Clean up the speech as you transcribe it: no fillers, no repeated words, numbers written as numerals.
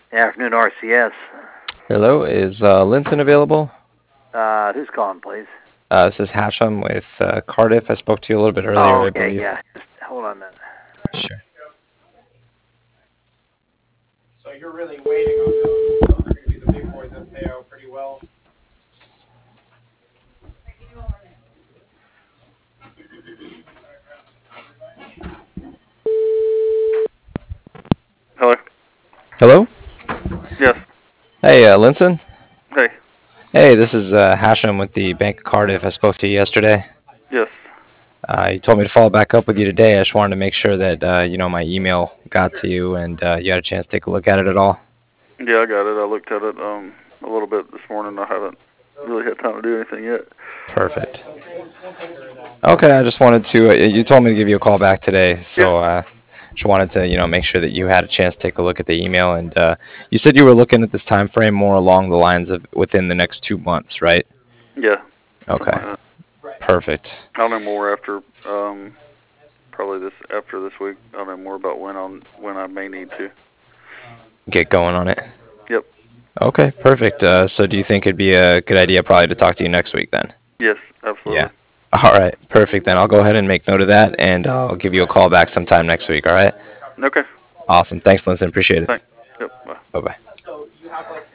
Afternoon, RCS. Hello, is Linton available? Who's calling, please? This is Hashem with Cardiff. I spoke to you a little bit Oh, earlier, I okay, believe. yeah. Just hold on a minute. Sure. So you're really waiting on those. Those are going to be the big boys that pay out pretty well. Hello. Hello? Yes. Hey, Linton? Hey. Hey, this is Hashem with the Bank of Cardiff. I spoke to you yesterday. Yes. You told me to follow back up with you today. I just wanted to make sure that, my email got to you and you had a chance to take a look at it at all. Yeah, I got it. I looked at it a little bit this morning. I haven't really had time to do anything yet. Perfect. Okay, I just wanted to, you told me to give you a call back today, Yeah. so just wanted to, make sure that you had a chance to take a look at the email. And you said you were looking at this time frame more along the lines of within the next 2 months, right? Yeah. Something Okay, like that. perfect. I'll know more after probably after this week. I'll know more about when I may need to. Get going on it. Yep. Okay, perfect. So do you think it'd be a good idea probably to talk to you next week then? Yes. Yeah. Absolutely. All right, perfect. Then I'll go ahead and make note of that, and I'll give you a call back sometime next week. All right. Okay. Awesome. Thanks, Linton. Appreciate it. Thanks. Yep. Bye. Bye bye. So you have like